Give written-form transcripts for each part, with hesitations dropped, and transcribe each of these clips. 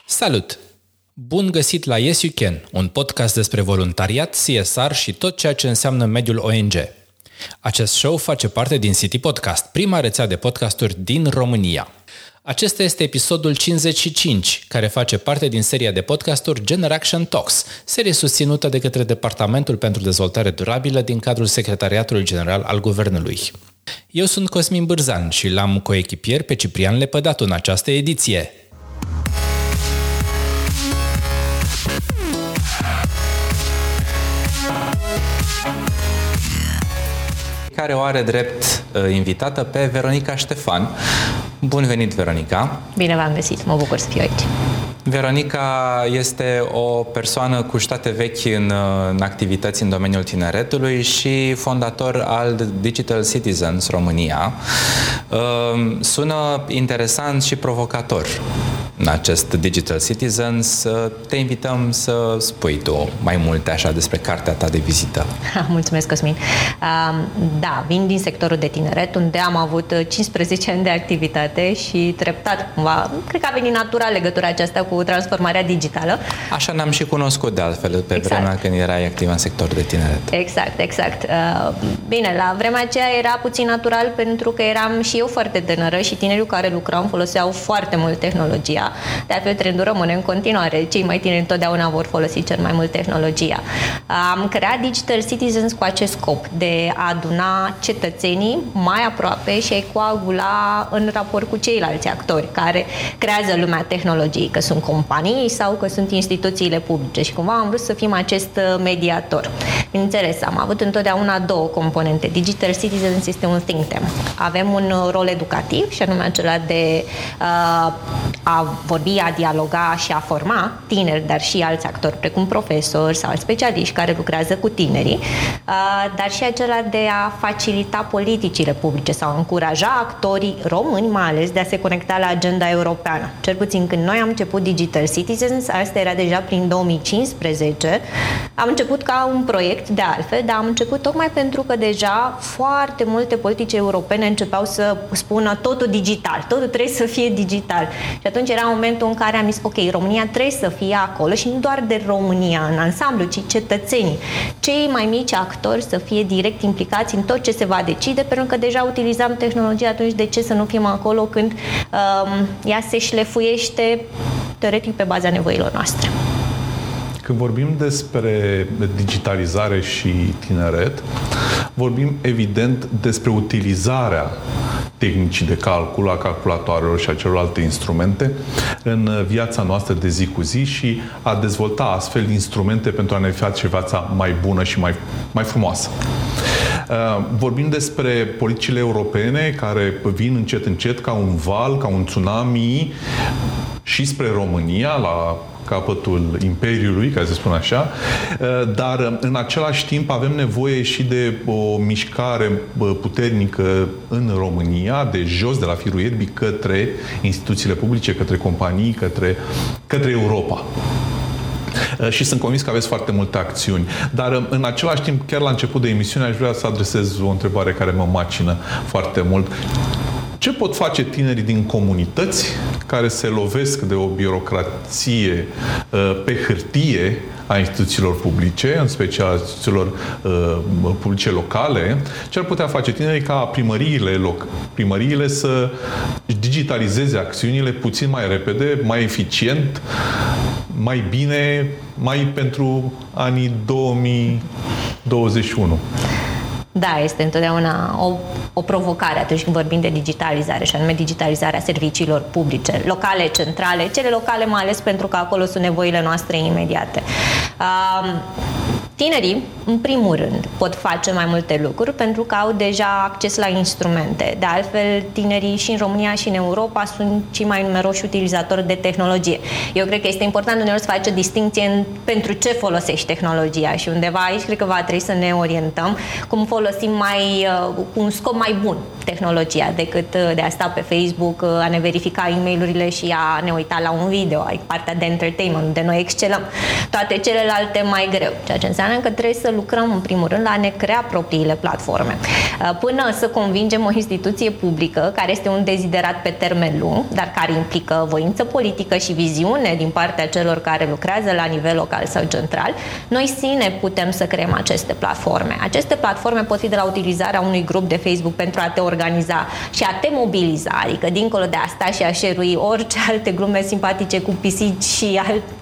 Salut! Bun găsit la Yes You Can, un podcast despre voluntariat, CSR și tot ceea ce înseamnă mediul ONG. Acest show face parte din City Podcast, prima rețea de podcasturi din România. Acesta este episodul 55, care face parte din seria de podcasturi Generation Talks, serie susținută de către Departamentul pentru Dezvoltare Durabilă din cadrul Secretariatului General al Guvernului. Eu sunt Cosmin Bârzan și l-am coechipier pe Ciprian Lepădatu în această ediție. Care o are drept invitată pe Veronica Ștefan. Bun venit, Veronica! Bine v-am găsit, mă bucur să fiu aici. Veronica este o persoană cu state vechi în activități în domeniul tineretului și fondator al Digital Citizens România. Sună interesant și provocator în acest Digital Citizens. Te invităm să spui tu mai multe așa despre cartea ta de vizită. Mulțumesc, Cosmin. Da, vin din sectorul de tineret, unde am avut 15 ani de activitate și treptat, cumva, cred că a venit natural legătura aceasta cu transformarea digitală. Așa ne-am și cunoscut de altfel pe vremea când erai activ în sectorul de tineret. Exact. Bine, la vremea aceea era puțin natural pentru că eram și eu foarte tânără și tinerii cu care lucram foloseau foarte mult tehnologia. De altfel, trendul rămâne în continuare. Cei mai tineri întotdeauna vor folosi cel mai mult tehnologia. Am creat Digital Citizens cu acest scop de a aduna cetățenii mai aproape și a-i coagula în raport cu ceilalți actori care creează lumea tehnologiei, că sunt companii sau că sunt instituțiile publice. Și cumva am vrut să fim acest mediator. Bineînțeles, am avut întotdeauna două componente. Digital Citizens este un think tank. Avem un rol educativ și anume acela de a vorbi, a dialoga și a forma tineri, dar și alți actori, precum profesori sau alți specialiști care lucrează cu tinerii, dar și acela de a facilita politicile publice sau a încuraja actorii români, mai ales, de a se conecta la agenda europeană. Cel puțin când noi am început Digital Citizens, asta era deja prin 2015, am început ca un proiect de altfel, dar am început tocmai pentru că deja foarte multe politici europene începeau să spună totul digital, totul trebuie să fie digital. Și atunci era momentul în care am zis, ok, România trebuie să fie acolo și nu doar de România în ansamblu, ci cetățenii, cei mai mici actori să fie direct implicați în tot ce se va decide, pentru că deja utilizam tehnologia, atunci de ce să nu fim acolo când ea se șlefuiește teoretic pe baza nevoilor noastre. Când vorbim despre digitalizare și tineret, vorbim evident despre utilizarea tehnicii de calcul, a calculatoarelor și a celorlalte instrumente în viața noastră de zi cu zi și a dezvolta astfel instrumente pentru a ne face viața mai bună și mai frumoasă. Vorbim despre politicile europene care vin încet ca un val, ca un tsunami și spre România, la capătul Imperiului, ca să spun așa, dar în același timp avem nevoie și de o mișcare puternică în România, de jos, de la firul ierbii, către instituțiile publice, către companii, către Europa. Și sunt convins că aveți foarte multe acțiuni. Dar în același timp, chiar la început de emisiune, aș vrea să adresez o întrebare care mă macină foarte mult. Ce pot face tinerii din comunități care se lovesc de o birocrație pe hârtie a instituțiilor publice, în special a instituțiilor publice locale? Ce ar putea face tinerii ca primăriile să digitalizeze acțiunile puțin mai repede, mai eficient, mai bine, mai pentru anii 2021? Da, este întotdeauna o provocare atunci când vorbim de digitalizare, și anume digitalizarea serviciilor publice, locale, centrale, cele locale mai ales pentru că acolo sunt nevoile noastre imediate. Tinerii, în primul rând, pot face mai multe lucruri pentru că au deja acces la instrumente. De altfel, tinerii și în România și în Europa sunt cei mai numeroși utilizatori de tehnologie. Eu cred că este important uneori să faci o distinție pentru ce folosești tehnologia și undeva aici cred că va trebui să ne orientăm cum folosim cu un scop mai bun tehnologia decât de a sta pe Facebook, a ne verifica e-mail-urile și a ne uita la un video, ai partea de entertainment, unde noi excelăm. Toate celelalte mai greu, ceea ce înseamnă înseamnă că trebuie să lucrăm în primul rând la a ne crea propriile platforme. Până să convingem o instituție publică, care este un deziderat pe termen lung, dar care implică voință politică și viziune din partea celor care lucrează la nivel local sau central, noi sine putem să creăm aceste platforme. Aceste platforme pot fi de la utilizarea unui grup de Facebook pentru a te organiza și a te mobiliza, adică dincolo de asta și a share-ui orice alte glume simpatice cu pisici și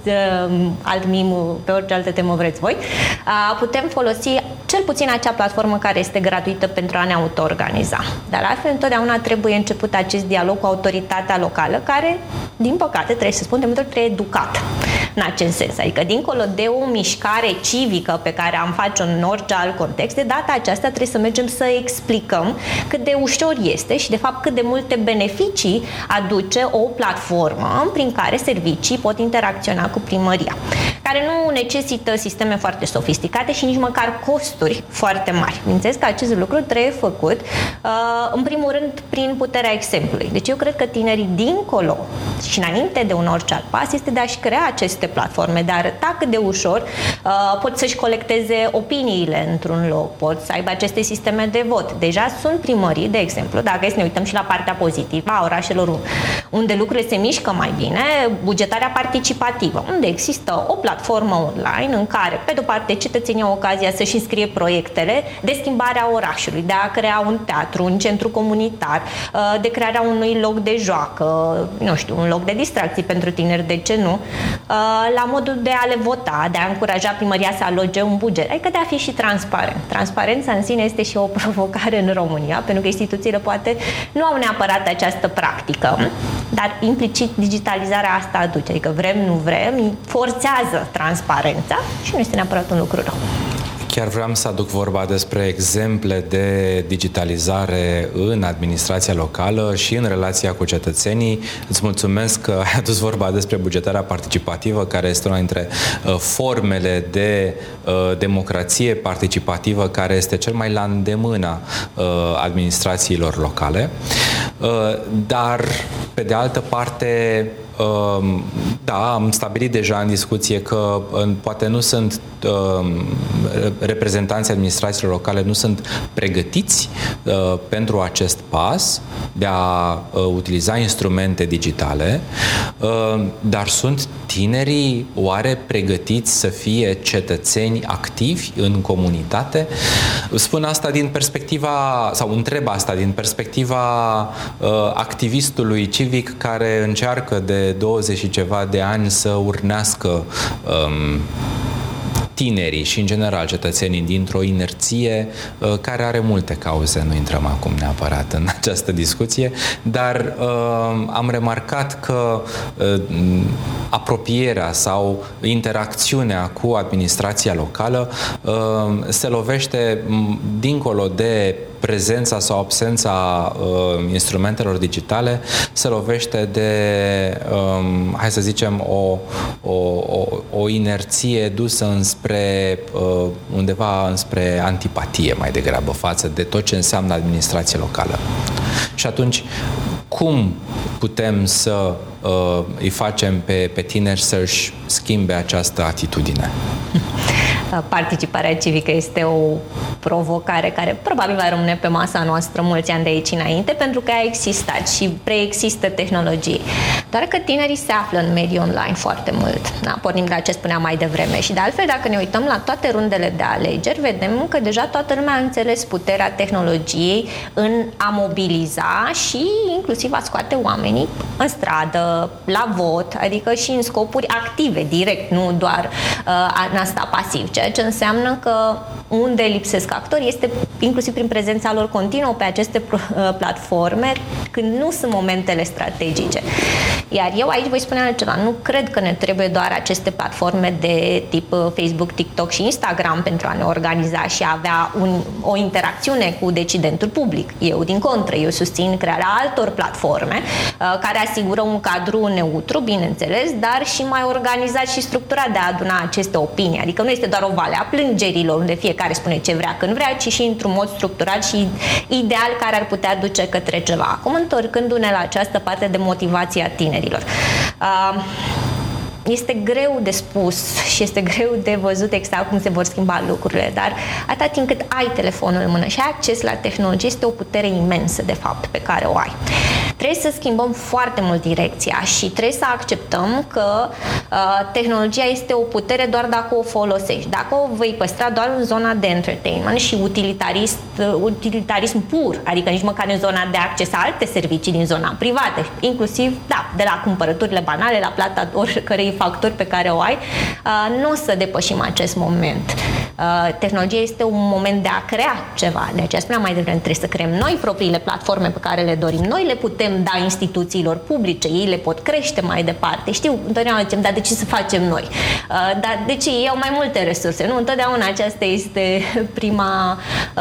alt meme pe orice altă temă vreți voi, putem folosi cel puțin acea platformă care este gratuită pentru a ne auto-organiza. Dar altfel întotdeauna trebuie început acest dialog cu autoritatea locală, care, din păcate, trebuie să spun, de multe ori trebuie educată în acest sens. Adică, dincolo de o mișcare civică pe care am face-o în orice alt context, de data aceasta trebuie să mergem să explicăm cât de ușor este și, de fapt, cât de multe beneficii aduce o platformă prin care servicii pot interacționa cu primăria, care nu necesită sisteme foarte sofisticate și nici măcar costuri foarte mari. Bineînțeles că acest lucru trebuie făcut, în primul rând, prin puterea exemplului. Deci eu cred că tinerii, dincolo și înainte de un orice alt pas, este de a-și crea aceste platforme, de a arăta cât de ușor pot să-și colecteze opiniile într-un loc, pot să aibă aceste sisteme de vot. Deja sunt primării, de exemplu, dacă să ne uităm și la partea pozitivă a orașelor unde lucrurile se mișcă mai bine, bugetarea participativă, unde există o platformă online în care, pe de-o parte, cetățenii au ocazia să-și înscrie proiectele de schimbarea orașului, de a crea un teatru, un centru comunitar, de crearea unui loc de joacă, nu știu, un loc de distracții pentru tineri, de ce nu, la modul de a le vota, de a încuraja primăria să aloce un buget, adică de a fi și transparent. Transparența în sine este și o provocare în România, pentru că instituțiile poate nu au neapărat această practică, dar implicit digitalizarea asta aduce, adică vrem, nu vrem, forțează transparența și nu este neapărat un lucru rău. Chiar vreau să aduc vorba despre exemple de digitalizare în administrația locală și în relația cu cetățenii. Îți mulțumesc că ai adus vorba despre bugetarea participativă, care este una dintre formele de democrație participativă care este cel mai la îndemâna administrațiilor locale. Dar, pe de altă parte, da, am stabilit deja în discuție că poate nu sunt reprezentanții administrațiilor locale nu sunt pregătiți pentru acest pas de a utiliza instrumente digitale, dar sunt tinerii oare pregătiți să fie cetățeni activi în comunitate? Spun asta din perspectiva, sau întreb asta din perspectiva activistului civic care încearcă de 20 și ceva de ani să urnească tinerii și, în general, cetățenii dintr-o inerție care are multe cauze. Nu intrăm acum neapărat în această discuție, dar am remarcat că apropierea sau interacțiunea cu administrația locală se lovește dincolo de prezența sau absența instrumentelor digitale, se lovește de, hai să zicem, o inerție dusă undeva înspre antipatie mai degrabă față de tot ce înseamnă administrație locală. Și atunci, cum putem să îi facem pe tineri să-și schimbe această atitudine? Participarea civică este o provocare care probabil va rămâne pe masa noastră mulți ani de aici înainte, pentru că a existat și preexistă tehnologii. Doar că tinerii se află în mediul online foarte mult. Da? Pornim de la ce spuneam mai devreme. Și de altfel, dacă ne uităm la toate rundele de alegeri, vedem că deja toată lumea a înțeles puterea tehnologiei în a mobiliza și inclusiv a scoate oamenii în stradă, la vot, adică și în scopuri active, direct, nu doar în asta pasiv. Ceea ce înseamnă că unde lipsesc actori este inclusiv prin prezența lor continuă pe aceste platforme, când nu sunt momentele strategice. Iar eu aici voi spune altceva. Nu cred că ne trebuie doar aceste platforme de tip Facebook, TikTok și Instagram pentru a ne organiza și a avea o interacțiune cu decidentul public. Eu, din contră, eu susțin crearea altor platforme care asigură un cadru neutru, bineînțeles, dar și mai organizat și structurat de a aduna aceste opinii. Adică nu este doar o vale a plângerilor unde fiecare spune ce vrea când vrea, ci și într-un mod structurat și ideal care ar putea duce către ceva. Acum, întorcându-ne la această parte de motivație a tinerilor. este greu de spus și este greu de văzut exact cum se vor schimba lucrurile, dar atâta timp cât ai telefonul în mână și ai acces la tehnologie, este o putere imensă, de fapt, pe care o ai. Trebuie să schimbăm foarte mult direcția și trebuie să acceptăm că tehnologia este o putere doar dacă o folosești. Dacă o vei păstra doar în zona de entertainment și utilitarism pur, adică nici măcar în zona de acces a alte servicii din zona privată, inclusiv, de la cumpărăturile banale, la plata oricărei facturi pe care o ai, nu o să depășim acest moment. Tehnologia este un moment de a crea ceva. De aceea spuneam mai devreme, trebuie să creăm noi propriile platforme pe care le dorim. Noi le putem da instituțiilor publice, ei le pot crește mai departe. Știu, întotdeauna zicem, dar de ce să facem noi? Dar de ce ei au mai multe resurse? Nu, întotdeauna aceasta este prima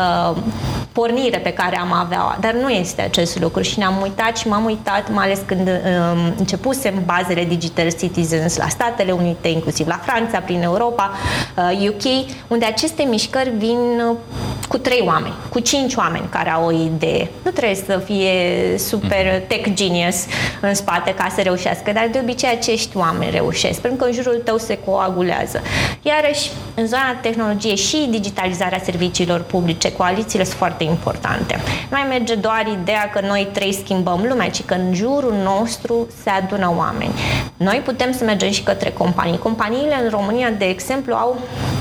pornire pe care am avea, dar nu este acest lucru și ne-am uitat și m-am uitat, mai ales când începusem bazele Digital Citizens la Statele Unite, inclusiv la Franța, prin Europa, UK, unde aceste mișcări vin cu 3 oameni, cu 5 oameni care au o idee. Nu trebuie să fie super tech genius în spate ca să reușească, dar de obicei acești oameni reușesc, pentru că în jurul tău se coagulează. Iarăși, în zona tehnologiei și digitalizarea serviciilor publice, coalițiile sunt foarte importante. Nu mai merge doar ideea că noi 3 schimbăm lumea, ci că în jurul nostru se adună oameni. Noi putem să mergem și către companii. Companiile în România, de exemplu, au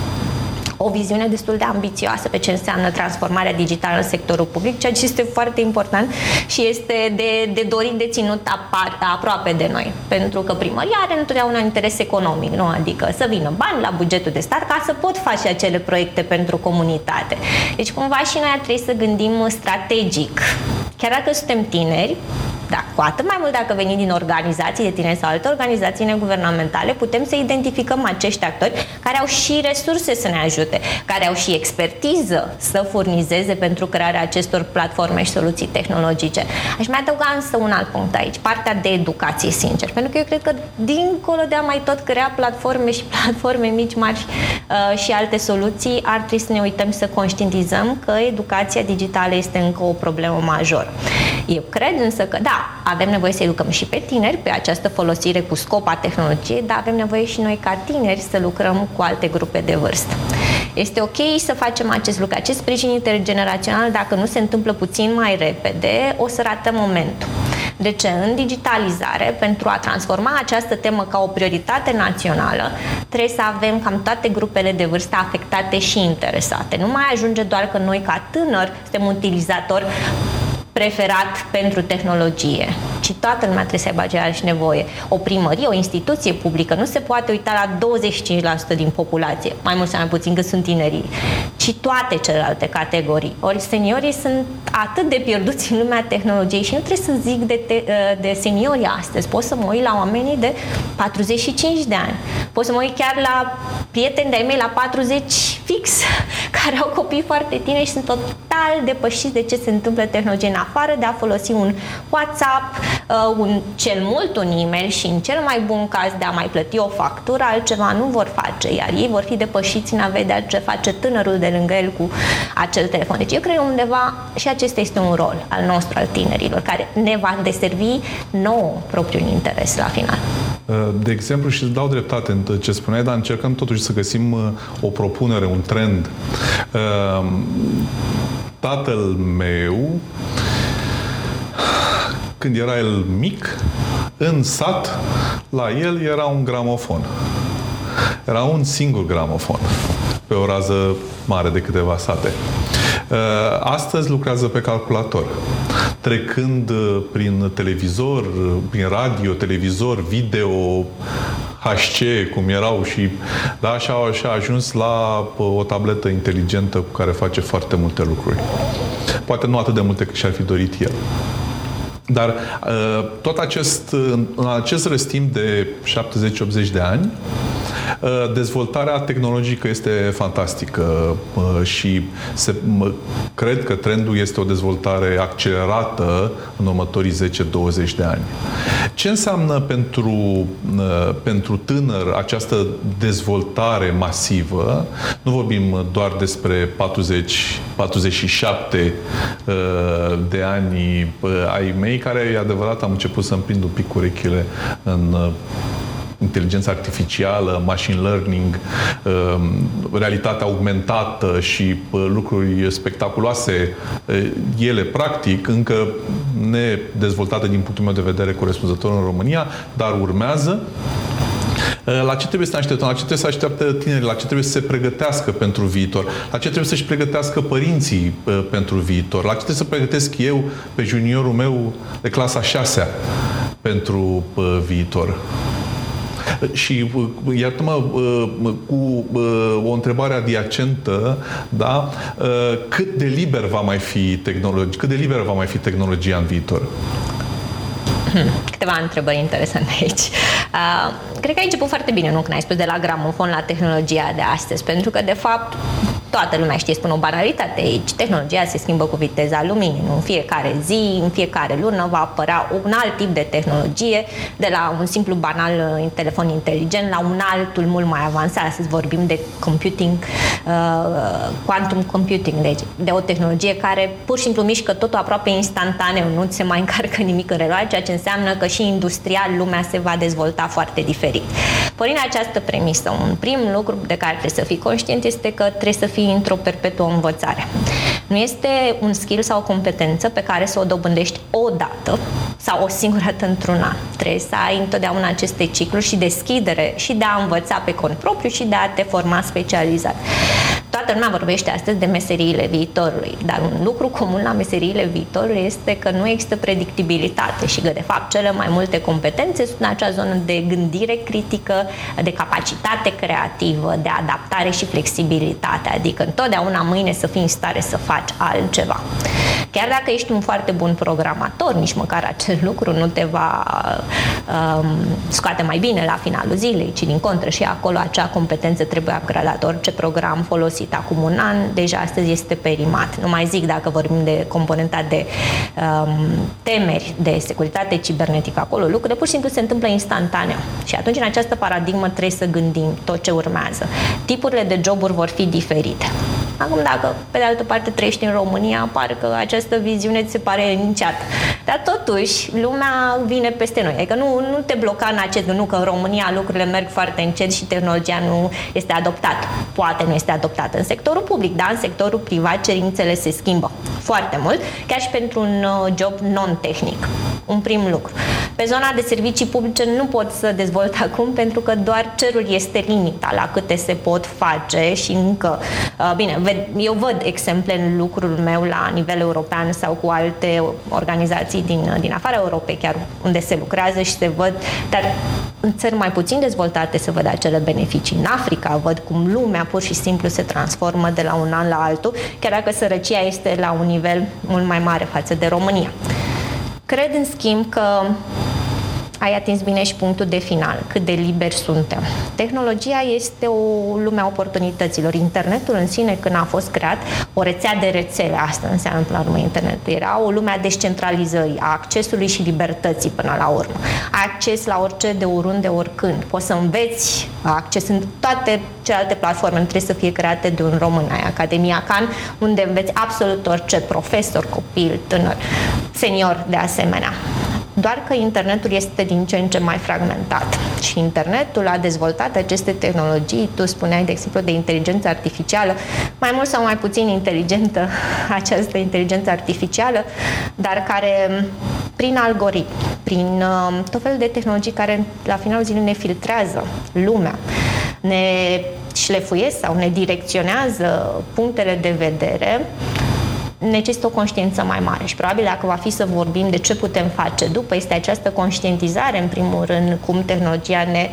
o viziune destul de ambițioasă pe ce înseamnă transformarea digitală în sectorul public, ceea ce este foarte important și este de dorit de ținut aproape de noi. Pentru că primăria are întotdeauna un interes economic, nu? Adică să vină bani la bugetul de stat ca să pot face acele proiecte pentru comunitate. Deci cumva și noi trebuie să gândim strategic. Chiar dacă suntem tineri, da, cu atât mai mult dacă venim din organizații de tineri sau alte organizații neguvernamentale, putem să identificăm acești actori care au și resurse să ne ajute, care au și expertiză să furnizeze pentru crearea acestor platforme și soluții tehnologice. Aș mai adăuga însă un alt punct aici, partea de educație, sincer, pentru că eu cred că dincolo de a mai tot crea platforme și platforme mici, mari și alte soluții, ar trebui să ne uităm să conștientizăm că educația digitală este încă o problemă majoră. Eu cred însă că, da, avem nevoie să educăm și pe tineri pe această folosire cu scop a tehnologiei, dar avem nevoie și noi ca tineri să lucrăm cu alte grupe de vârstă. Este ok să facem acest lucru. Acest sprijin intergenerațional, dacă nu se întâmplă puțin mai repede, o să ratăm momentul. De ce? În digitalizare, pentru a transforma această temă ca o prioritate națională, trebuie să avem cam toate grupele de vârstă afectate și interesate. Nu mai ajunge doar că noi, ca tânări, suntem utilizatori preferat pentru tehnologie, ci toată lumea trebuie să aibă aceeași nevoie. O primărie, o instituție publică nu se poate uita la 25% din populație, mai mult sau mai puțin cât sunt tinerii, ci toate celelalte categorii. Ori seniorii sunt atât de pierduți în lumea tehnologiei și nu trebuie să zic de seniorii astăzi. Pot să mă uit la oamenii de 45 de ani. Pot să mă uit chiar la prieteni de-ai mei la 40 fix, care au copii foarte tineri și sunt total depășiți de ce se întâmplă tehnologie, în afară de a folosi un WhatsApp, cel mult un e-mail și în cel mai bun caz de a mai plăti o factură, altceva nu vor face, iar ei vor fi depășiți în a vedea ce face tânărul de lângă el cu acel telefon. Deci eu cred că undeva și acesta este un rol al nostru, al tinerilor, care ne va deservi nouă propriul interes la final. De exemplu, și îți dau dreptate în ce spuneai, dar încercăm totuși să găsim o propunere, un trend. Tatăl meu, când era el mic, în sat, la el era un gramofon. Era un singur gramofon pe o rază mare de câteva sate. Astăzi lucrează pe calculator, trecând prin televizor, prin radio, televizor, video, HC, cum erau și... Da, și a ajuns la o tabletă inteligentă cu care face foarte multe lucruri. Poate nu atât de multe cât și-ar fi dorit el. Dar tot în acest răstimp de 70-80 de ani, dezvoltarea tehnologică este fantastică și cred că trendul este o dezvoltare accelerată în următorii 10-20 de ani. Ce înseamnă pentru tânăr această dezvoltare masivă? Nu vorbim doar despre 47 de ani ai mei, care, e adevărat, am început să-mi prind un pic urechile inteligența artificială, machine learning, realitatea augmentată și lucruri spectaculoase, ele practic încă nedezvoltate din punctul meu de vedere corespunzător în România, dar urmează. La ce trebuie să ne așteptăm? La ce trebuie să așteaptă tinerii? La ce trebuie să se pregătească pentru viitor? La ce trebuie să-și pregătească părinții pentru viitor? La ce trebuie să pregătesc eu pe juniorul meu de clasa 6-a pentru viitor? Și iartă-mă cu o întrebare adiacentă, da? Cât de liber va mai fi tehnologia în viitor? Câteva întrebări interesante aici. Cred că ai început foarte bine, nu? Când ai spus de la gramofon la tehnologia de astăzi, pentru că, de fapt, toată lumea știe, spun o banalitate aici. Tehnologia se schimbă cu viteza luminii. În fiecare zi, în fiecare lună va apărea un alt tip de tehnologie, de la un simplu banal telefon inteligent la un altul mult mai avansat. Astăzi vorbim de computing, quantum computing, deci de o tehnologie care pur și simplu mișcă totul aproape instantaneu, nu se mai încarcă nimic în reloare, ceea ce înseamnă că și industrial lumea se va dezvolta foarte diferit. Pornind această premisă, un prim lucru de care trebuie să fii conștient este că trebuie să fii într-o perpetuă învățare. Nu este un skill sau o competență pe care să o dobândești o dată sau o singură dată într-un an. Trebuie să ai întotdeauna aceste cicluri și deschidere și de a învăța pe cont propriu și de a te forma specializat. Toată lumea vorbește astăzi de meseriile viitorului, dar un lucru comun la meseriile viitorului este că nu există predictibilitate și că, de fapt, cele mai multe competențe sunt în acea zonă de gândire critică, de capacitate creativă, de adaptare și flexibilitate, adică întotdeauna mâine să fii în stare să faci altceva. Chiar dacă ești un foarte bun programator, nici măcar acel lucru nu te va scoate mai bine la finalul zilei, ci din contră și acolo acea competență trebuie upgradată. Orice program folosit acum un an, deja astăzi este perimat. Nu mai zic dacă vorbim de componenta de temeri de securitate cibernetică, acolo lucrurile pur și simplu se întâmplă instantaneu. Și atunci în această paradigmă trebuie să gândim tot ce urmează. Tipurile de joburi vor fi diferite. Acum, dacă, pe de altă parte, trăiești în România, parcă această viziune ți se pare liniștiată. Dar, totuși, lumea vine peste noi. Adică nu te bloca în acest nu că în România lucrurile merg foarte încet și tehnologia nu este adoptată. Poate nu este adoptată în sectorul public, dar în sectorul privat cerințele se schimbă foarte mult, chiar și pentru un job non-tehnic. Un prim lucru. Pe zona de servicii publice nu pot să dezvolt acum pentru că doar cerul este limita la câte se pot face și încă, bine, eu văd exemple în lucrul meu la nivel european sau cu alte organizații din afara Europei, chiar unde se lucrează și se văd, dar în țări mai puțin dezvoltate se văd acele beneficii. În Africa văd cum lumea pur și simplu se transformă de la un an la altul, chiar dacă sărăcia este la un nivel mult mai mare față de România. Cred, în schimb, că ai atins bine și punctul de final, cât de liberi suntem. Tehnologia este o lume a oportunităților. Internetul în sine, când a fost creat, o rețea de rețele, asta înseamnă până la urmă internetul. Era o lume a descentralizării, a accesului și libertății până la urmă. Ai acces la orice, de oriunde, oricând. Poți să înveți acces în toate celelalte platforme, nu trebuie să fie create de un român. Ai Academia Khan, unde înveți absolut orice, profesor, copil, tânăr, senior de asemenea. Doar că internetul este din ce în ce mai fragmentat și internetul a dezvoltat aceste tehnologii, tu spuneai, de exemplu, de inteligență artificială, mai mult sau mai puțin inteligentă această inteligență artificială, dar care prin algoritmi, prin tot felul de tehnologii care la finalul zilei ne filtrează lumea, ne șlefuiesc sau ne direcționează punctele de vedere, necesită o conștiință mai mare și probabil dacă va fi să vorbim de ce putem face după, este această conștientizare, în primul rând, cum tehnologia ne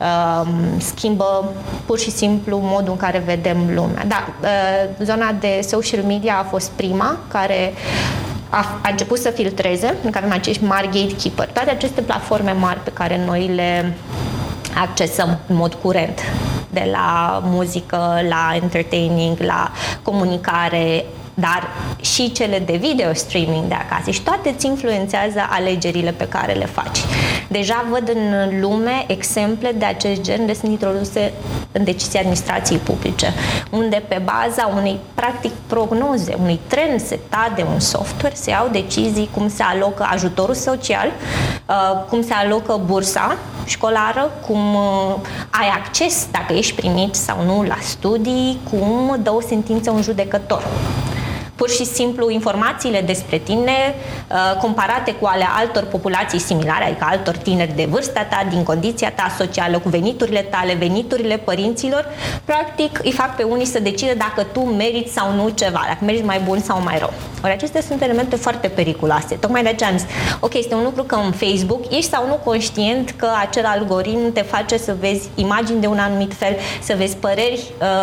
schimbă pur și simplu modul în care vedem lumea. Da, zona de social media a fost prima care a început să filtreze, în care avem acești mari gatekeeper. Toate aceste platforme mari pe care noi le accesăm în mod curent, de la muzică, la entertaining, la comunicare, dar și cele de video streaming de acasă și toate îți influențează alegerile pe care le faci. Deja văd în lume exemple de acest gen de sunt introduse în decizii administrației publice, unde pe baza unei practic prognoze, unui trend setat de un software se iau decizii cum se alocă ajutorul social, cum se alocă bursa școlară, cum ai acces, dacă ești primit sau nu, la studii, cum dă o sentință un judecător. Pur și simplu, informațiile despre tine, comparate cu ale altor populații similare, adică altor tineri de vârsta ta, din condiția ta socială, cu veniturile tale, veniturile părinților, practic îi fac pe unii să decide dacă tu meriți sau nu ceva, dacă meriți mai bun sau mai rău. Ori acestea sunt elemente foarte periculoase. Tocmai de aceea am zis, ok, este un lucru că în Facebook ești sau nu conștient că acel algoritm te face să vezi imagini de un anumit fel, să vezi păreri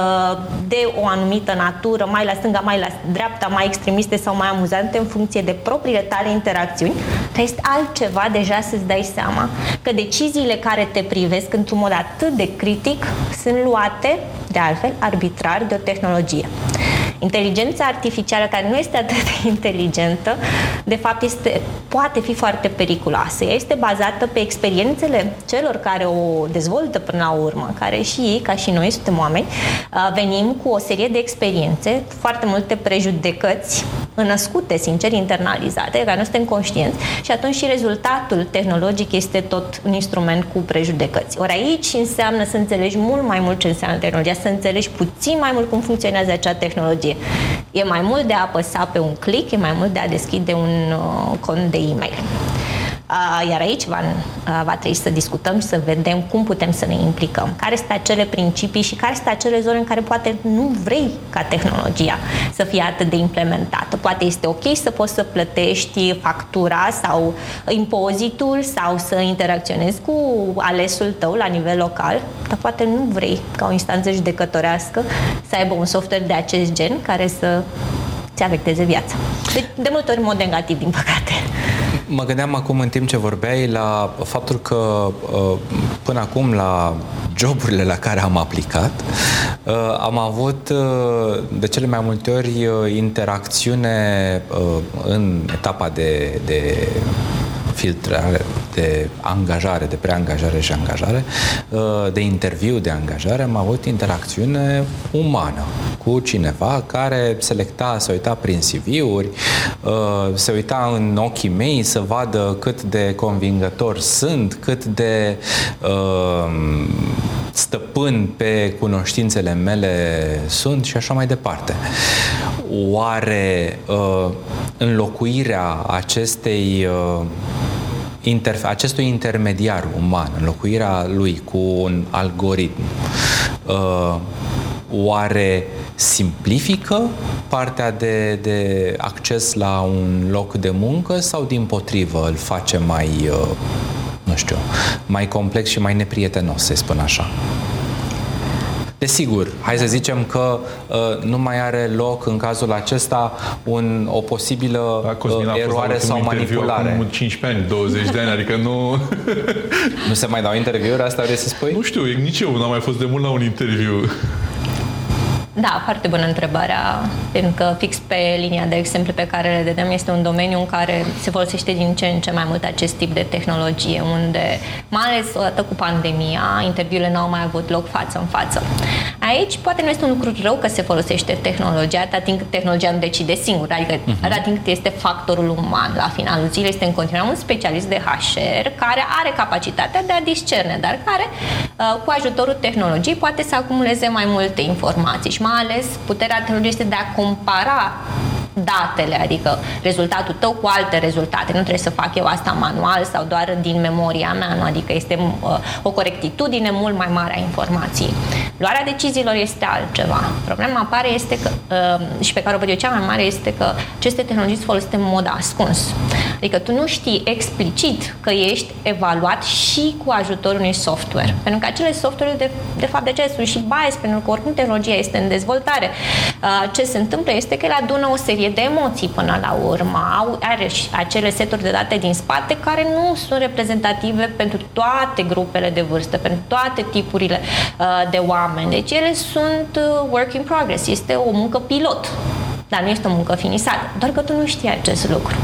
de o anumită natură, mai la stânga, mai la dreapta, mai extremiste sau mai amuzante în funcție de propriile tale interacțiuni, dar este altceva deja să-ți dai seama că deciziile care te privesc într-un mod atât de critic sunt luate, de altfel, arbitrar de o tehnologie. Inteligența artificială, care nu este atât de inteligentă, de fapt poate fi foarte periculoasă. Ea este bazată pe experiențele celor care o dezvoltă până la urmă, care și ei, ca și noi, suntem oameni, venim cu o serie de experiențe, foarte multe prejudecăți născute, sincer, internalizate, care nu suntem conștienți și atunci și rezultatul tehnologic este tot un instrument cu prejudecăți. Ori aici înseamnă să înțelegi mult mai mult ce înseamnă tehnologia, să înțelegi puțin mai mult cum funcționează acea tehnologie. E mai mult de a apăsa pe un click, e mai mult de a deschide un cont de e-mail. Iar aici va trebui să discutăm și să vedem cum putem să ne implicăm, care sunt acele principii și care sunt acele zone în care poate nu vrei ca tehnologia să fie atât de implementată. Poate este ok să poți să plătești factura sau impozitul sau să interacționezi cu alesul tău la nivel local, dar poate nu vrei ca o instanță judecătorească să aibă un software de acest gen care să ți afecteze viața. De multe ori în mod negativ, din păcate. Mă gândeam acum în timp ce vorbeai la faptul că până acum la joburile la care am aplicat am avut de cele mai multe ori interacțiune în etapa de filtrare, de angajare, de preangajare și angajare, de interviu de angajare, am avut interacțiune umană cu cineva care selecta, se uita prin CV-uri, se uita în ochii mei să vadă cât de convingător sunt, cât de stăpân pe cunoștințele mele sunt și așa mai departe. Oare înlocuirea acestui intermediar uman, înlocuirea lui cu un algoritm, oare simplifică partea de acces la un loc de muncă sau dimpotrivă îl face mai, mai complex și mai neprietenos, să spun așa? Desigur, hai să zicem că nu mai are loc în cazul acesta o posibilă eroare sau manipulare. Acum 15 ani, 20 de ani, adică nu... Nu se mai dau interviuri, asta vrei să spui? Nu știu, nici eu n-am mai fost de mult la un interviu. Da, foarte bună întrebarea, pentru că fix pe linia de exemple pe care le dădeam este un domeniu în care se folosește din ce în ce mai mult acest tip de tehnologie, unde, mai ales odată cu pandemia, interviurile n-au mai avut loc față în față. Aici poate nu este un lucru rău că se folosește tehnologia, atât timp cât tehnologia nu decide singur, adică atât timp cât este factorul uman. La finalul zilei este în continuare un specialist de HR care are capacitatea de a discerne, dar care, cu ajutorul tehnologiei, poate să acumuleze mai multe informații și mai ales puterea tehnologiei este de a compara datele, adică rezultatul tău cu alte rezultate. Nu trebuie să fac eu asta manual sau doar din memoria mea, nu? Adică este o corectitudine mult mai mare a informației. Luarea deciziilor este altceva. Problema apare este că, și pe care o văd eu cea mai mare, este că aceste tehnologii sunt folosite în mod ascuns. Adică tu nu știi explicit că ești evaluat și cu ajutorul unui software. Pentru că acele software de fapt de ce sunt și bias, pentru că oricum tehnologia este în dezvoltare. Ce se întâmplă este că el adună o serie de emoții până la urmă. Are acele seturi de date din spate care nu sunt reprezentative pentru toate grupele de vârstă, pentru toate tipurile de oameni. Deci ele sunt work in progress. Este o muncă pilot. dar nu este o muncă finisată, doar că tu nu știi acest lucru.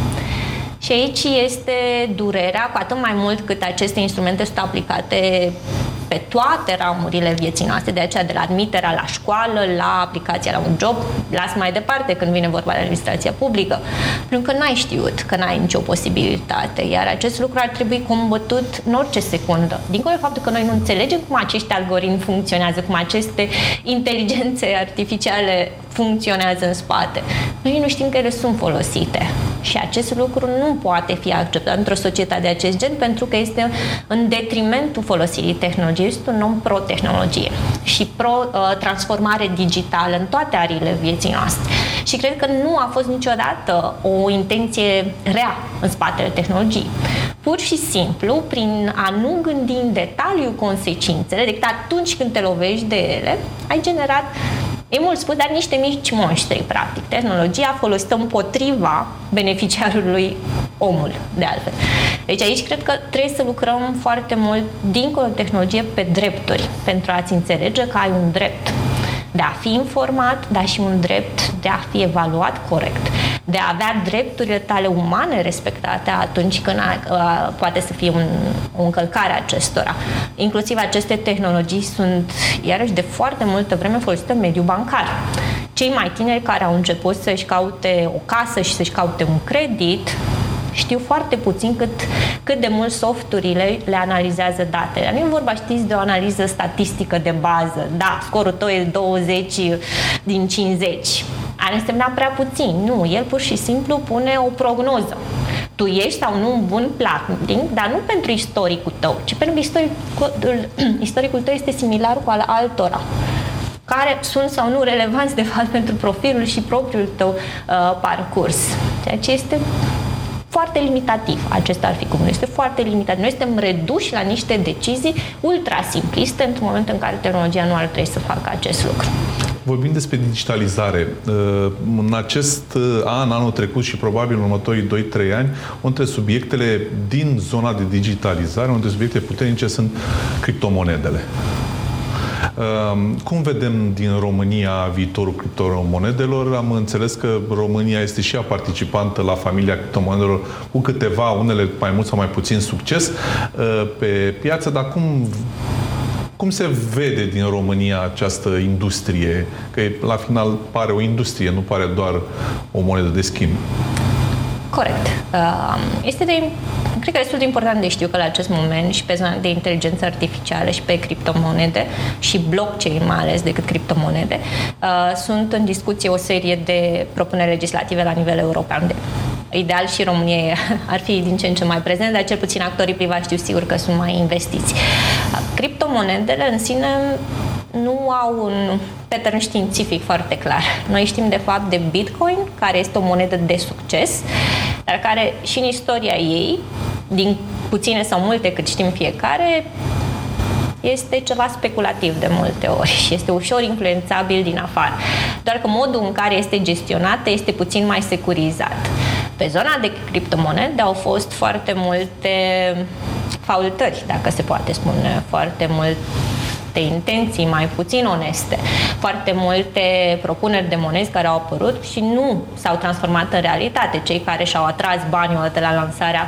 Și aici este durerea, cu atât mai mult cât aceste instrumente sunt aplicate pe toate ramurile vieții noastre, de aceea de la admiterea la școală, la aplicația la un job, las mai departe când vine vorba de administrația publică, pentru că n-ai știut, că n-ai nicio posibilitate, iar acest lucru ar trebui combătut în orice secundă. Dincolo de faptul că noi nu înțelegem cum acești algoritmi funcționează, cum aceste inteligențe artificiale funcționează în spate. Noi nu știm că ele sunt folosite. Și acest lucru nu poate fi acceptat într-o societate de acest gen pentru că este în detrimentul folosirii tehnologiei. Este un om pro-tehnologie și pro-transformare digitală în toate ariile vieții noastre. Și cred că nu a fost niciodată o intenție rea în spatele tehnologiei. Pur și simplu, prin a nu gândi în detaliu consecințele, decât atunci când te lovești de ele, ai generat, e mult spus, dar niște mici monștri, practic. Tehnologia folosită împotriva beneficiarului, omul, de altfel. Deci aici cred că trebuie să lucrăm foarte mult, dincolo de tehnologie, pe drepturi, pentru a-ți înțelege că ai un drept de a fi informat, dar și un drept de a fi evaluat corect, de a avea drepturile tale umane respectate atunci când poate să fie o încălcare a acestora. Inclusiv aceste tehnologii sunt, iarăși, de foarte multă vreme folosite în mediul bancar. Cei mai tineri care au început să-și caute o casă și să-și caute un credit știu foarte puțin cât de mult softurile le analizează datele. Nu e vorba, știți, de o analiză statistică de bază. Da, scorul tău e 20 din 50. Ar însemna prea puțin. Nu, el pur și simplu pune o prognoză. Tu ești sau nu un bun platnic, dar nu pentru istoricul tău, ci pentru că istoricul tău este similar cu al altora, care sunt sau nu relevanți, de fapt, pentru profilul și propriul tău parcurs. Ceea ce este foarte limitativ. Acesta ar fi cuvântul. Este foarte limitat. Noi suntem reduși la niște decizii ultra-simpliste într-un moment în care tehnologia nu ar trebui să facă acest lucru. Vorbim despre digitalizare. În acest anul trecut și probabil în următorii 2-3 ani, între subiectele din zona de digitalizare, între subiecte puternice sunt criptomonedele. Cum vedem din România viitorul criptomonedelor? Am înțeles că România este și ea participantă la familia criptomonedelor cu câteva, unele mai mult sau mai puțin succes pe piață, dar cum se vede din România această industrie? Că la final pare o industrie, nu pare doar o monedă de schimb. Corect. Cred că destul de important de știu că la acest moment și pe zona de inteligență artificială și pe criptomonede și blockchain mai ales decât criptomonede, sunt în discuție o serie de propuneri legislative la nivel european. Ideal și România ar fi din ce în ce mai prezent, dar cel puțin actorii privați știu sigur că sunt mai investiți. Criptomonedele în sine nu au un pattern științific foarte clar. Noi știm de fapt de Bitcoin, care este o monedă de succes, dar care și în istoria ei, din puține sau multe cât știm fiecare, este ceva speculativ de multe ori și este ușor influențabil din afară. Doar că modul în care este gestionată este puțin mai securizat. Pe zona de criptomonede au fost foarte multe faultări, dacă se poate spune, foarte multe intenții mai puțin oneste, foarte multe propuneri de monezi care au apărut și nu s-au transformat în realitate. Cei care și-au atras banii odată la lansarea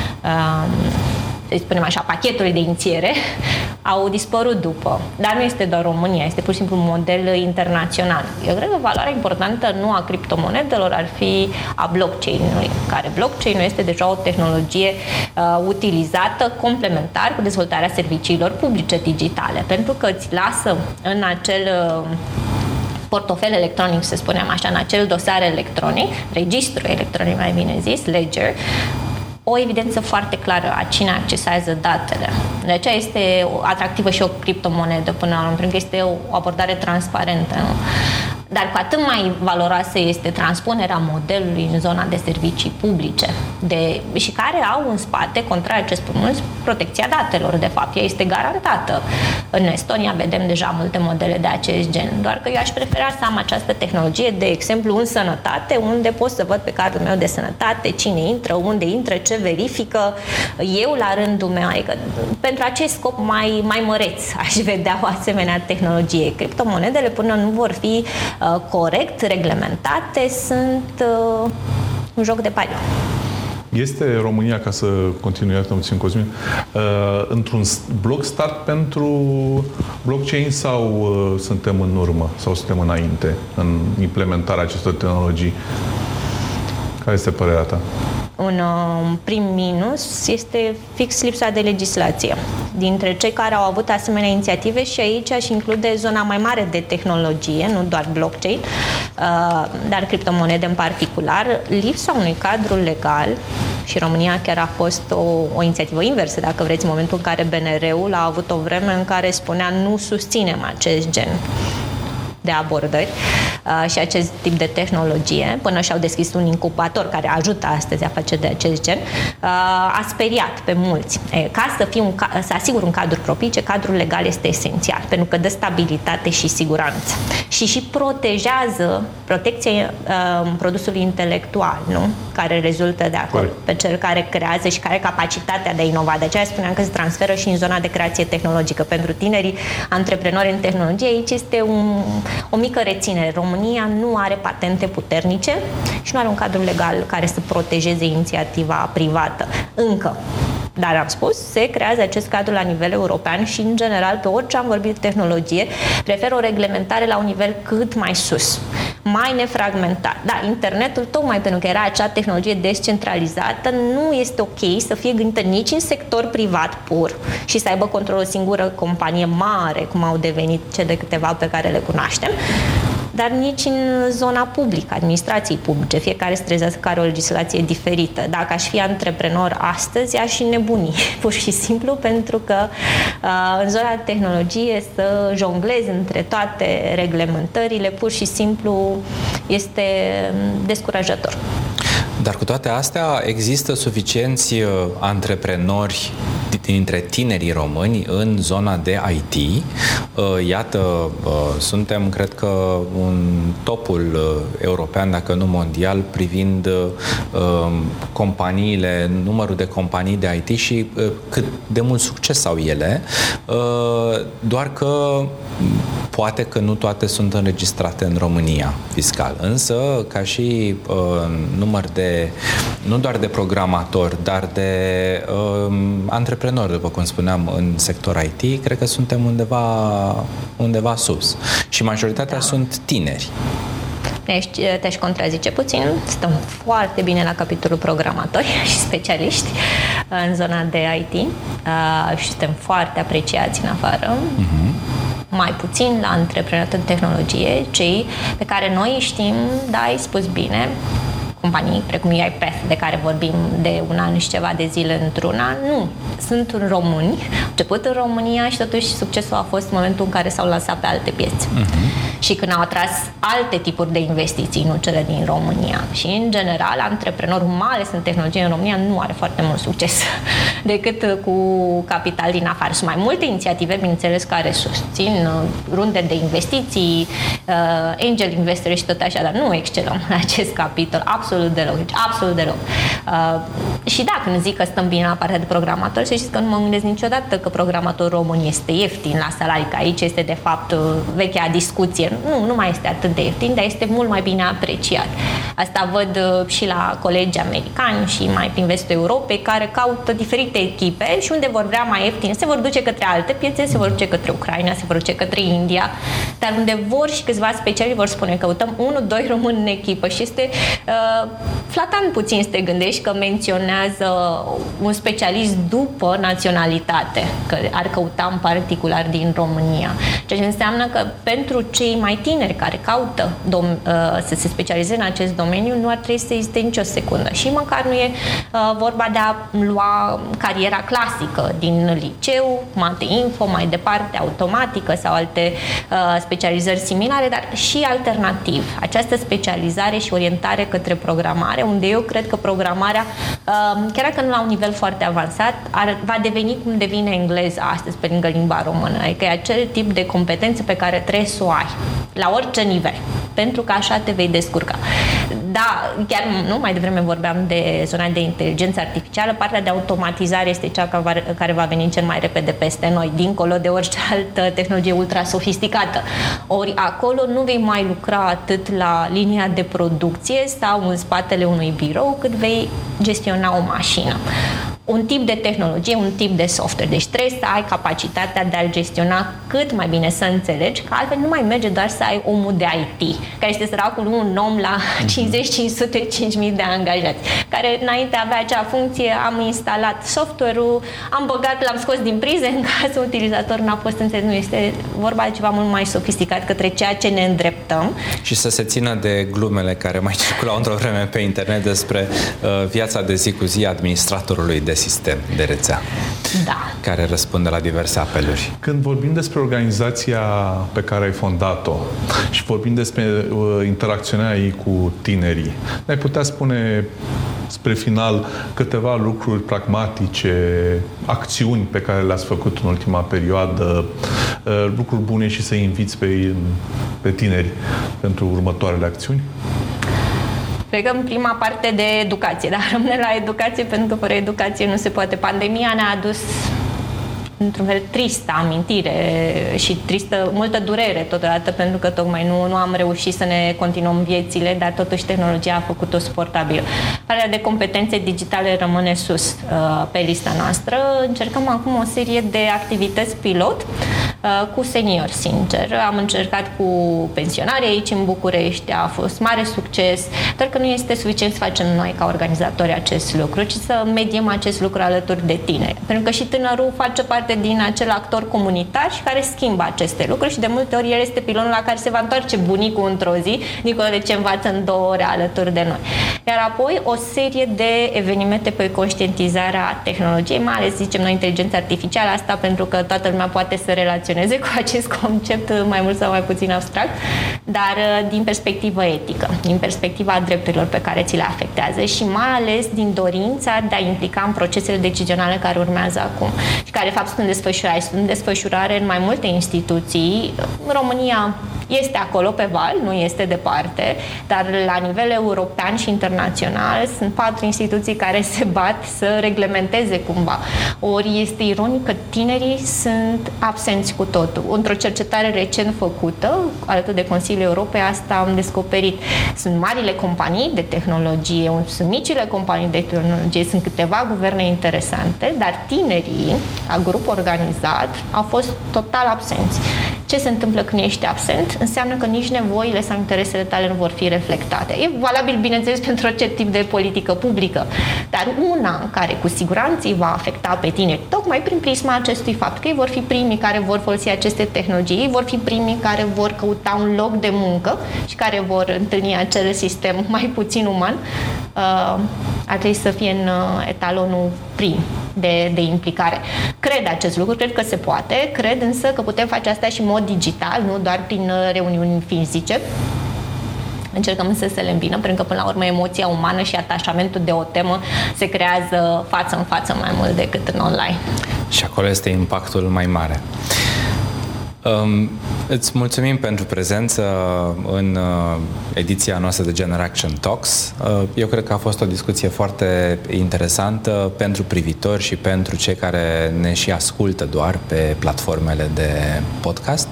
să spunem așa, pachetului de inițiere, au dispărut după. Dar nu este doar România, este pur și simplu un model internațional. Eu cred că valoarea importantă nu a criptomonedelor ar fi a blockchain-ului, care blockchain-ul este deja o tehnologie utilizată complementar cu dezvoltarea serviciilor publice digitale, pentru că îți lasă în acel portofel electronic, să spunem așa, în acel dosar electronic, registru electronic mai bine zis, ledger, o evidență foarte clară a cine accesează datele. De aceea este atractivă și o criptomonedă până la urmă, pentru că este o abordare transparentă. Nu? Dar cu atât mai valoroasă este transpunerea modelului în zona de servicii publice, și care au în spate, contrar ce spun mulți, protecția datelor, de fapt. Ea este garantată. În Estonia vedem deja multe modele de acest gen, doar că eu aș prefera să am această tehnologie, de exemplu, în sănătate, unde pot să văd pe cardul meu de sănătate cine intră, unde intră, ce verifică, eu la rândul meu. Adică, pentru acest scop mai măreț aș vedea o asemenea tehnologie. Criptomonedele, până nu vor fi corect reglementate, sunt un joc de paliu. Este România, ca să continui, iată-mă puțin, Cosmin, într-un bloc start pentru blockchain sau suntem în urmă, sau suntem înainte în implementarea acestor tehnologii? Care este părerea ta? Un prim minus este fix lipsa de legislație. Dintre cei care au avut asemenea inițiative, și aici aș include zona mai mare de tehnologie, nu doar blockchain, dar criptomonede în particular, lipsa unui cadru legal, și România chiar a fost o inițiativă inversă, dacă vreți, în momentul în care BNR-ul a avut o vreme în care spunea nu susținem acest gen de abordări și acest tip de tehnologie, până și-au deschis un incubator care ajută astăzi a face de acest gen, a speriat pe mulți. Ca să asigur un cadru propice, cadrul legal este esențial, pentru că dă stabilitate și siguranță și protejează protecția produsului intelectual, nu? Care rezultă de acolo, pe cel care creează și care are capacitatea de a inova. De aceea spuneam că se transferă și în zona de creație tehnologică. Pentru tinerii antreprenori în tehnologie, aici este o mică reținere. România nu are patente puternice și nu are un cadru legal care să protejeze inițiativa privată. Încă. Dar am spus, se creează acest cadru la nivel european și, în general, pe orice am vorbit de tehnologie, prefer o reglementare la un nivel cât mai sus, mai nefragmentat. Da, internetul, tocmai pentru că era acea tehnologie descentralizată, nu este ok să fie gândită nici în sector privat pur și să aibă control o singură companie mare, cum au devenit cele câteva pe care le cunoaștem, dar nici în zona publică, administrației publice. Fiecare se trezească că are o legislație diferită. Dacă aș fi antreprenor astăzi, aș nebuni, pur și simplu, pentru că în zona de tehnologie să jonglezi între toate reglementările, pur și simplu este descurajator. Dar cu toate astea, există suficienți antreprenori dintre tinerii români în zona de IT. Iată, suntem, cred că, un topul european, dacă nu mondial, privind companiile, numărul de companii de IT și cât de mult succes au ele, doar că poate că nu toate sunt înregistrate în România fiscal. Însă, ca și număr de, nu doar de programatori, dar de antreprenori, după cum spuneam, în sector IT, cred că suntem undeva sus. Și majoritatea sunt tineri. Te-aș contrazice puțin. Stăm foarte bine la capitolul programatori și specialiști în zona de IT și suntem foarte apreciați în afară. Mai puțin la antreprenoriat în tehnologie, cei pe care noi știm, da, ai spus bine, companii precum UiPath, de care vorbim de un an și ceva de zile într-una, nu. Sunt români, au început în România și totuși succesul a fost în momentul în care s-au lansat pe alte piețe. Și când au atras alte tipuri de investiții, nu cele din România. Și, în general, antreprenorul, mai ales în tehnologie în România, nu are foarte mult succes decât cu capital din afară. Sunt mai multe inițiative, bineînțeles, care susțin runde de investiții, angel investori și tot așa, dar nu excelăm în acest capitol, absolut deloc. Deci, absolut deloc. Și da, când zic că stăm bine la partea de programator, să știți că nu mă gândesc niciodată că programatorul român este ieftin la salarii, că aici este, de fapt, vechea discuție. Nu mai este atât de ieftin, dar este mult mai bine apreciat. Asta văd și la colegi americani și mai prin vestul Europei, care caută diferite echipe și unde vor vrea mai ieftin. Se vor duce către alte piețe, se vor duce către Ucraina, se vor duce către India, dar unde vor și câțiva specialiști vor spune că căutăm 1-2 români în echipă și este flatant puțin să te gândești că menționează un specialist după naționalitate, că ar căuta în particular din România. Ceea ce înseamnă că pentru cei cei mai tineri care caută să se specializeze în acest domeniu, nu ar trebui să existe nicio secundă. Și măcar nu e vorba de a lua cariera clasică din liceu, mate info, mai departe, automatică sau alte specializări similare, dar și alternativ. Această specializare și orientare către programare, unde eu cred că programarea, chiar dacă nu la un nivel foarte avansat, va deveni cum devine engleza astăzi pe lângă limba română. Adică e acel tip de competențe pe care trebuie să o ai la orice nivel, pentru că așa te vei descurca. Da, chiar nu, mai devreme vorbeam de zona de inteligență artificială, partea de automatizare este cea care va veni cel mai repede peste noi, dincolo de orice altă tehnologie ultra sofisticată. Ori acolo nu vei mai lucra atât la linia de producție sau în spatele unui birou, cât vei gestiona o mașină. Un tip de tehnologie, un tip de software. Deci trebuie să ai capacitatea de a-l gestiona cât mai bine, să înțelegi, că altfel nu mai merge doar să ai omul de IT, care este săracul un om la 50, 500, 5.000 de angajați, care înainte avea acea funcție, am instalat software-ul, am băgat, l-am scos din prize în cazul utilizator n-a fost înțeles. Nu, este vorba de ceva mult mai sofisticat către ceea ce ne îndreptăm. Și să se țină de glumele care mai circulau într-o vreme pe internet despre viața de zi cu zi administratorului de sistem, de rețea, care răspunde la diverse apeluri. Când vorbim despre organizația pe care ai fondat-o și vorbim despre interacționarea ei cu tinerii, ne-ai putea spune spre final câteva lucruri pragmatice, acțiuni pe care le-ați făcut în ultima perioadă, lucruri bune și să-i inviți pe tineri pentru următoarele acțiuni? Cred că în prima parte de educație, dar rămâne la educație pentru că fără educație nu se poate. Pandemia ne-a adus într-un fel tristă amintire și multă durere totodată, pentru că tocmai nu am reușit să ne continuăm viețile, dar totuși tehnologia a făcut-o suportabilă. Partea de competențe digitale rămâne sus pe lista noastră. Încercăm acum o serie de activități pilot cu seniori, sincer. Am încercat cu pensionari aici în București, a fost mare succes, doar că nu este suficient să facem noi ca organizatori acest lucru, ci să mediem acest lucru alături de tineri. Pentru că și tânărul face parte din acel actor comunitar și care schimbă aceste lucruri și de multe ori el este pilonul la care se va întoarce bunicul într-o zi, dincolo de ce învață în 2 ore alături de noi. Iar apoi o serie de evenimente pe conștientizarea tehnologiei, mai ales, zicem noi, inteligența artificială, asta pentru că toată lumea poate să relaționeze cu acest concept mai mult sau mai puțin abstract, dar din perspectivă etică, din perspectiva drepturilor pe care ți le afectează și mai ales din dorința de a implica în procesele decizionale care urmează acum și care, de fapt, sunt în desfășurare în mai multe instituții. România este acolo pe val, nu este departe, dar la nivel european și internațional sunt 4 instituții care se bat să reglementeze cumva. Ori este ironic că tinerii sunt absenți cu totul. Într-o cercetare recent făcută, alături de Consiliul Europei, asta am descoperit. Sunt marile companii de tehnologie, sunt micile companii de tehnologie, sunt câteva guverne interesante, dar tinerii, a grup organizat, au fost total absenți. Ce se întâmplă când ești absent? Înseamnă că nici nevoile sau interesele tale nu vor fi reflectate. E valabil, bineînțeles, pentru orice tip de politică publică, dar una care cu siguranță îi va afecta pe tineri, tocmai prin prisma acestui fapt, că ei vor fi primii care vor folosi aceste tehnologii, ei vor fi primii care vor căuta un loc de muncă și care vor întâlni acel sistem mai puțin uman, ar trebui să fie în etalonul prim de implicare. Cred acest lucru, cred că se poate, cred însă că putem face asta și în mod digital, nu doar prin reuniuni fizice. Încercăm însă să le îmbinăm, pentru că până la urmă emoția umană și atașamentul de o temă se creează față în față mai mult decât în online. Și acolo este impactul mai mare. Îți mulțumim pentru prezență în ediția noastră de Generaction Talks. Eu cred că a fost o discuție foarte interesantă pentru privitori și pentru cei care ne și ascultă doar pe platformele de podcast.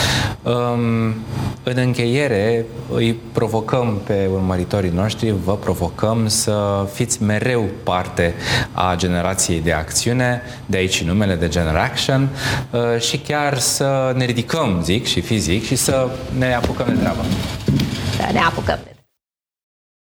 În încheiere, îi provocăm pe urmăritorii noștri, vă provocăm să fiți mereu parte a generației de acțiune, de aici și numele de Generaction, și chiar să ne ridicăm, zic, și fizic, și să ne apucăm de treabă. Să ne apucăm de